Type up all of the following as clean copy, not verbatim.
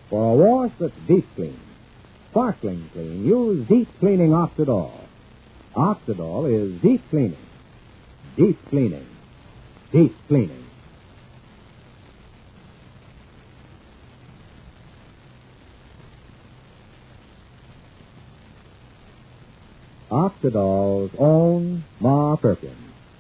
For a wash that's deep clean, sparkling clean, use Deep Cleaning Oxidol. Oxidol is deep cleaning. Deep cleaning. Deep cleaning. Oxidol's own Ma Perkins.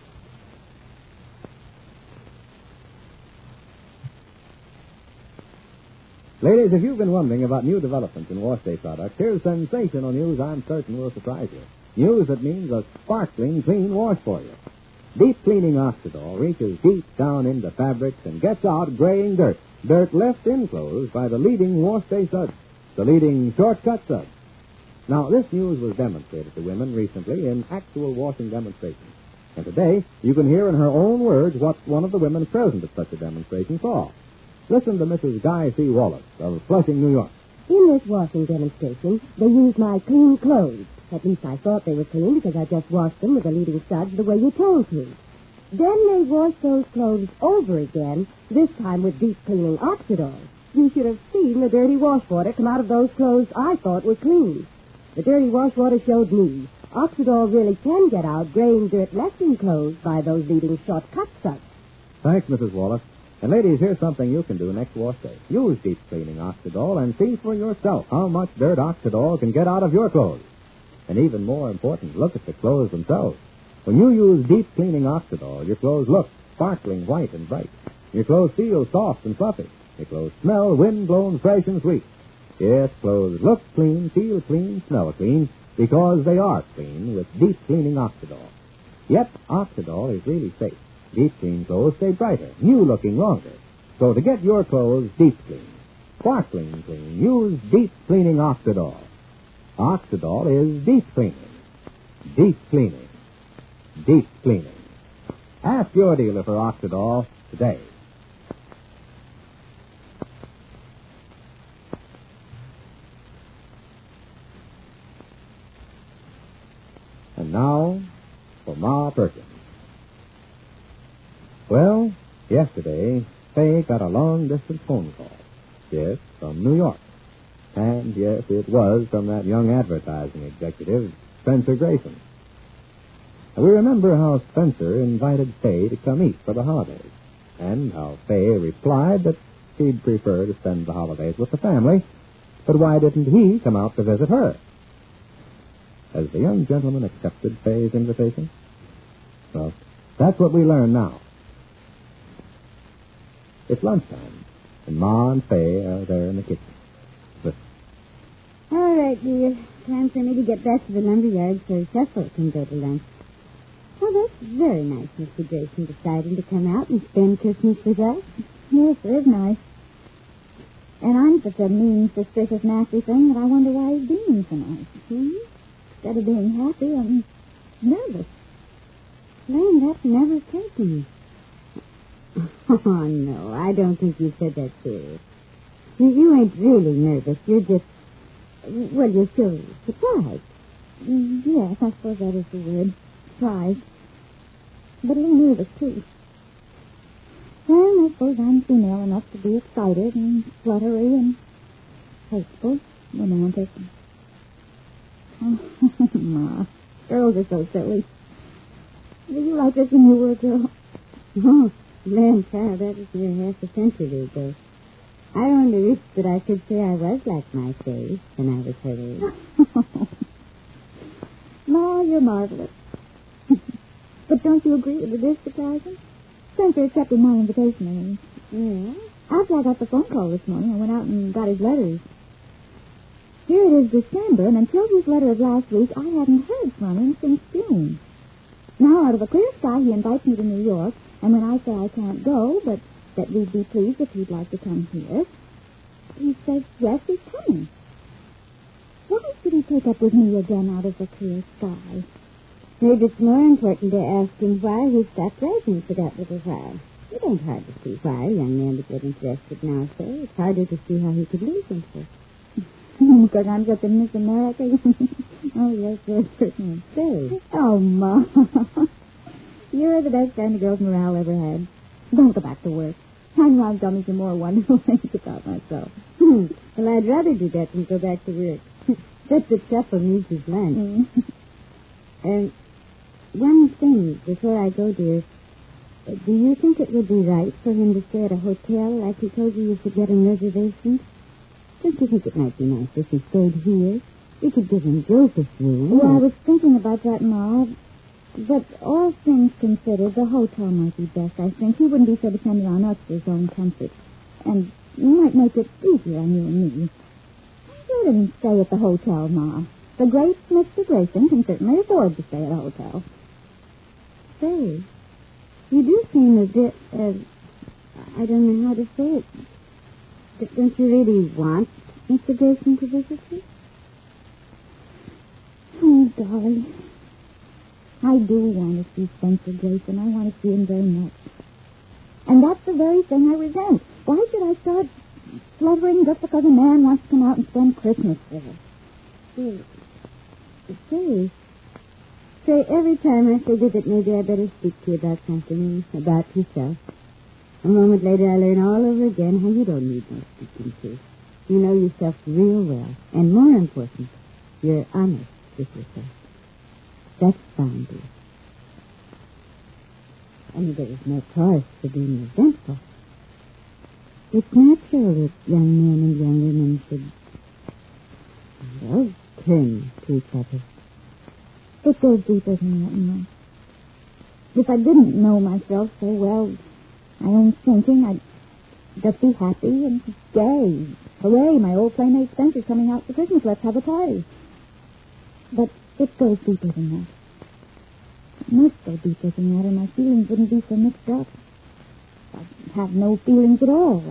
Ladies, if you've been wondering about new developments in wash day products, here's sensational news I'm certain will surprise you. News that means a sparkling, clean wash for you. Deep Cleaning Oxidol reaches deep down into fabrics and gets out graying dirt. Dirt left enclosed by the leading wash day suds, the leading shortcut suds. Now, this news was demonstrated to women recently in actual washing demonstrations. And today, you can hear in her own words what one of the women present at such a demonstration saw. Listen to Mrs. Guy C. Wallace of Flushing, New York. In this washing demonstration, they used my clean clothes. At least I thought they were clean because I just washed them with the leading suds the way you told me. Then they washed those clothes over again, this time with Deep Cleaning Oxidol. You should have seen the dirty wash water come out of those clothes I thought were clean. The dirty wash water showed me Oxidol really can get out graying dirt left enclosed by those leading shortcut suds. Thanks, Mrs. Wallace. And ladies, here's something you can do next wash day. Use Deep Cleaning Oxidol and see for yourself how much dirt Oxidol can get out of your clothes. And even more important, look at the clothes themselves. When you use Deep Cleaning Oxidol, your clothes look sparkling white and bright. Your clothes feel soft and fluffy. Your clothes smell wind-blown, fresh and sweet. Yes, clothes look clean, feel clean, smell clean, because they are clean with Deep Cleaning Oxidol. Yet, Oxidol is really safe. Deep clean clothes stay brighter, new-looking longer. So to get your clothes deep clean, sparkling clean, use Deep Cleaning Oxidol. Oxidol is deep cleaning. Deep cleaning. Deep cleaning. Ask your dealer for Oxidol today. And now, for Ma Perkins. Well, yesterday, Faye got a long-distance phone call. Yes, from New York. And, yes, it was from that young advertising executive, Spencer Grayson. And we remember how Spencer invited Faye to come eat for the holidays, and how Faye replied that she'd prefer to spend the holidays with the family, but why didn't he come out to visit her? Has the young gentleman accepted Faye's invitation? Well, that's what we learn now. It's lunchtime, and Ma and Faye are there in the kitchen. Listen. All right, dear. Time for me to get back to the lumberyard so Cecil can go to lunch. Well, that's very nice, Mr. Grayson, deciding to come out and spend Christmas with us. Yes, it is nice. And I'm such a mean, suspicious, nasty thing that I wonder why he's being so nice. Instead of being happy, I'm nervous. Man, that's never occurred to me. Oh, no, I don't think you said that serious. You ain't really nervous. You're just, well, you're still surprised. Yes, I suppose that is the word. Surprised. But a little nervous, too. Well, I suppose I'm female enough to be excited and fluttery and hopeful, romantic. Oh, Ma, girls are so silly. Were you like this when you were a girl? Oh, man, child, that was near half a century ago. I only wish that I could say I was like my face when I was her age. Ma, you're marvelous. But don't you agree that it is surprising? Spencer accepted my invitation. Yeah? After I got the phone call this morning, I went out and got his letters. Here it is December, and until his letter of last week, I hadn't heard from him since June. Now, out of a clear sky, he invites me to New York, and when I say I can't go, but that we'd be pleased if he'd like to come here, he says, yes, he's coming. Why should he take up with me again out of the clear sky? Maybe it's more important to ask him why he stopped writing for that little while. It ain't hard to see why a young man would get interested now, sir. It's harder to see how he could lose interest. Because I'm such a Miss America? Oh, yes, certainly. Say. Oh, Ma. You're the best kind of girl's morale ever had. Don't go back to work. I know I've done me some more wonderful things about myself. Well, I'd rather do that than go back to work. That's what Sheffield needs his lunch. And one thing before I go, dear. Do you think it would be right for him to stay at a hotel like he told you could get him reservations? Don't you think it might be nice if he stayed here? We could give him Joseph's room. Well, I was thinking about that, Ma. But all things considered, the hotel might be best, I think. He wouldn't be so dependent on us for his own comfort. And it might make it easier on you and me. Let him stay at the hotel, Ma. The great Mr. Grayson can certainly afford to stay at a hotel. Say, you do seem a bit, I don't know how to say it. Don't you really want Mr. Grayson to visit you? Oh, Dolly. I do want to see Spencer Grayson. I want to see him very much. And that's the very thing I resent. Why should I start fluttering just because a man wants to come out and spend Christmas with us? Say, every time I figure that maybe I better speak to you about something, about yourself, a moment later I learn all over again how you don't need no speaking to. You know yourself real well. And more important, you're honest with yourself. That's fine, dear. And there is no cause for being resentful. It's natural that young men and young women should, well, turn to each other. It goes deeper than that, Ma. If I didn't know myself so well, my own thinking, I'd just be happy and gay. Hooray, my old playmate Spencer's coming out for Christmas. Let's have a party. But it goes deeper than that. It must go deeper than that, or my feelings wouldn't be so mixed up. I'd have no feelings at all.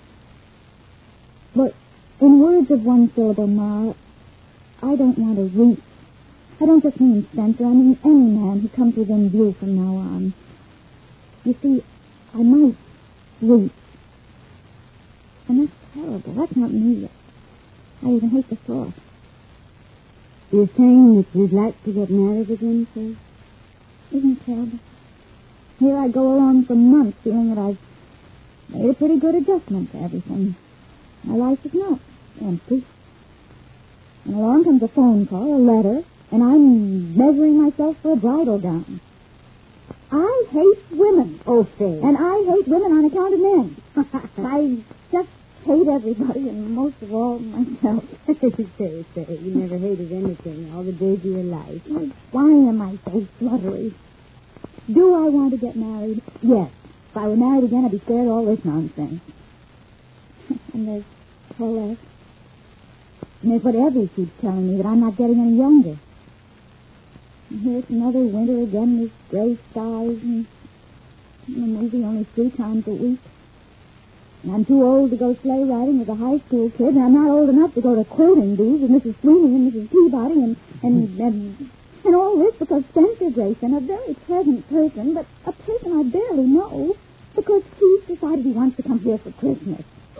But in words of one syllable, Ma, I don't want to reach. I don't just mean Spencer. I mean any man who comes within view from now on. You see, I might reach. And that's terrible. That's not me. I even hate the thought. You're saying that you'd like to get married again, sir? Isn't it terrible? Here I go along for months feeling that I've made a pretty good adjustment to everything. My life is not empty. And along comes a phone call, a letter, and I'm measuring myself for a bridal gown. I hate women. Oh, Faye. And I hate women on account of men. I just hate everybody, and most of all, myself. Say, you never hated anything all the days of your life. Why am I so fluttery? Do I want to get married? Yes. If I were married again, I'd be spared all this nonsense. And there's Paulette. And there's what Evie keeps telling me, that I'm not getting any younger. And here's another winter again with gray skies and the movie only 3 times a week. And I'm too old to go sleigh riding with a high school kid, and I'm not old enough to go to quilting bees with Mrs. Sweeney and Mrs. Peabody and all this because Spencer Grayson, a very pleasant person, but a person I barely know, because he's decided he wants to come here for Christmas.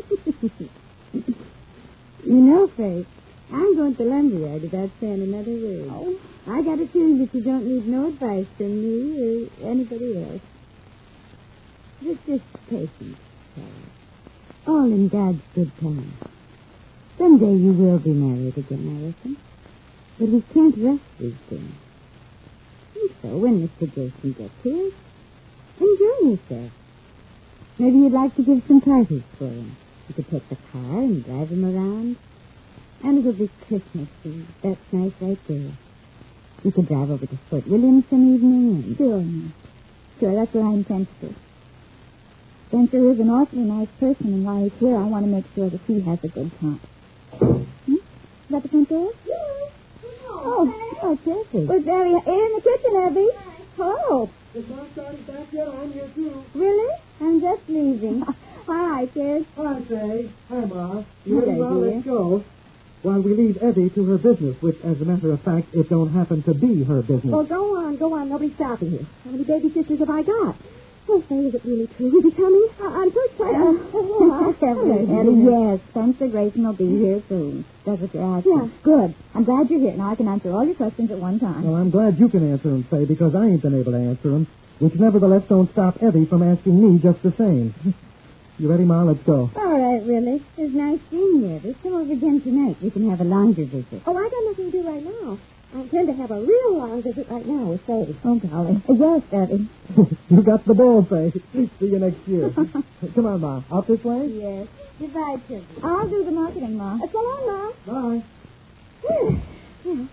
You know, Faith, I'm going to lumberyard without saying another word. Oh. I got a feeling that you don't need no advice from me or anybody else. Just patience, Charlie. All in God's good time. Someday you will be married again, I reckon. But we can't rush these things. And so when Mr. Jason gets here, enjoy yourself. Maybe you'd like to give some parties for him. You could take the car and drive him around. And it'll be Christmas Eve. That's nice right there. You could drive over to Fort William some evening and... Sure, that's what I intend to do. Spencer is an awfully nice person, and while he's here, I want to make sure that he has a good time. Is that the front door? Oh, Jessie. Where's Abby? In the kitchen, Abby. Hello. Is Mom started back yet? I'm here, too. Really? I'm just leaving. Hi, kids. Hi, Faye. Hi, Ma. You Hello, ready, Ma? dear. Let's go. While we leave Evie to her business, which, as a matter of fact, it don't happen to be her business. Well, go on. Nobody's stopping you. How many baby sisters have I got? Oh, say, is it really true? Is he coming? I'm so excited. Yes, Spencer Grayson will be here soon. That's what you're asking. Yeah. Good. I'm glad you're here. Now I can answer all your questions at one time. Well, I'm glad you can answer them, Faye, because I ain't been able to answer them, which nevertheless don't stop Evie from asking me just the same. You ready, Ma? Let's go. All right, Willie. It's nice seeing you, Evie. Come over again tonight. We can have a longer visit. Oh, I got nothing to do right now. I intend to have a real long visit right now with Sadie. Oh, golly. Yes, Daddy. You got the ball, Faye. See you next year. Come on, Ma. Out this way? Yes. Goodbye, children. I'll do the marketing, Ma. So long, Ma. Bye.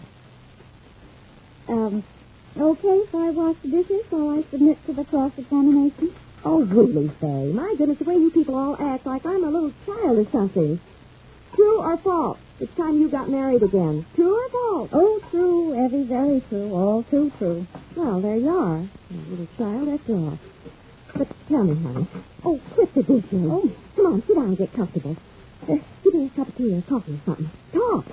Okay, if I wash the dishes while I submit to the cross-examination? Oh, really, Faye? My goodness, the way you people all act like I'm a little child or something. True or false? It's time you got married again. True or false? Oh, true, Evie, very true. All too true. Well, there you are. A little child, after all. But tell me, honey. Oh, quit the dishes. Oh, come on, sit down and get comfortable. Give me a cup of tea or coffee or something. Talk.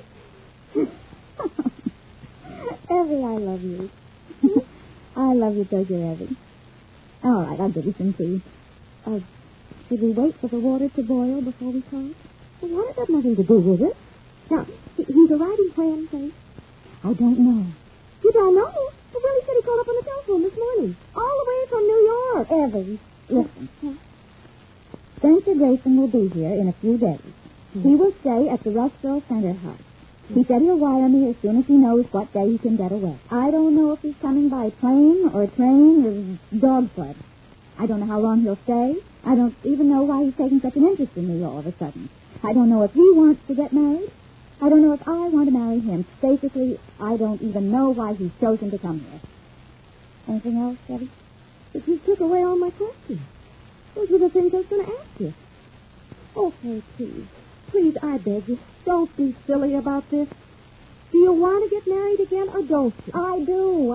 Evie, I love you. I love you, too, dear Evie. All right, I'll give you some tea. Should we wait for the water to boil before we talk? Well, water's got nothing to do with it. Now, he's arriving when, Faye? I don't know. You don't know? Well, Willie said he called up on the telephone this morning. All the way from New York. Evie, listen. Spencer Grayson will be here in a few days. He will stay at the Russell Center House. He said he'll wire me as soon as he knows what day he can get away. I don't know if he's coming by plane or train or dog sled. I don't know how long he'll stay. I don't even know why he's taking such an interest in me all of a sudden. I don't know if he wants to get married. I don't know if I want to marry him. Basically, I don't even know why he's chosen to come here. Anything else, Debbie? But you took away all my questions. Those were the things I was going to ask you. Okay, please. Please, I beg you, don't be silly about this. Do you want to get married again or don't you? I do.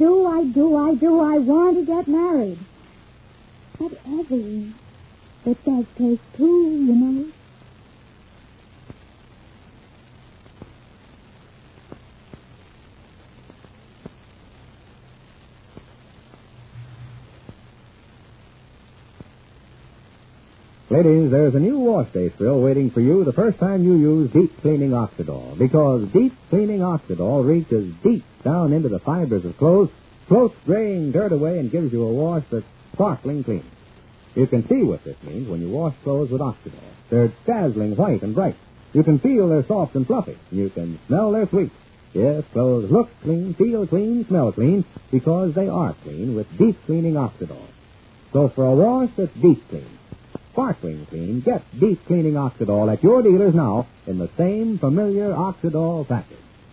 I want to get married. But, Evie, it does take two, you know. Ladies, there's a new wash day thrill waiting for you the first time you use Deep Cleaning Oxidol, because Deep Cleaning Oxidol reaches deep down into the fibers of clothes, floats graying dirt away, and gives you a wash that's sparkling clean. You can see what this means when you wash clothes with Oxidol. They're dazzling white and bright. You can feel they're soft and fluffy. You can smell they're sweet. Yes, clothes look clean, feel clean, smell clean, because they are clean with Deep Cleaning Oxidol. So for a wash that's deep clean, sparkling clean, get Deep Cleaning Oxidol at your dealers now in the same familiar Oxidol package.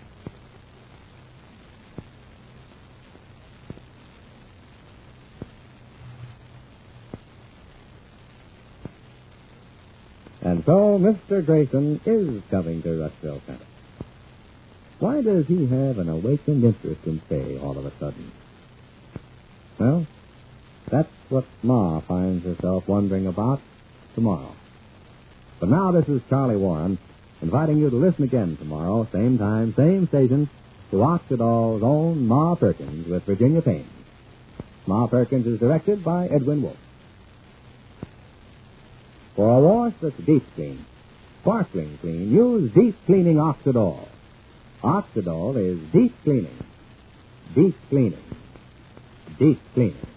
And so Mr. Grayson is coming to Rushville Center. Why does he have an awakened interest in Faye all of a sudden? Well, that's what Ma finds herself wondering about tomorrow. But now this is Charlie Warren, inviting you to listen again tomorrow, same time, same station, to Oxidol's own Ma Perkins with Virginia Payne. Ma Perkins is directed by Edwin Wolfe. For a wash that's deep clean, sparkling clean, use Deep Cleaning Oxidol. Oxidol is deep cleaning, deep cleaning, deep cleaning.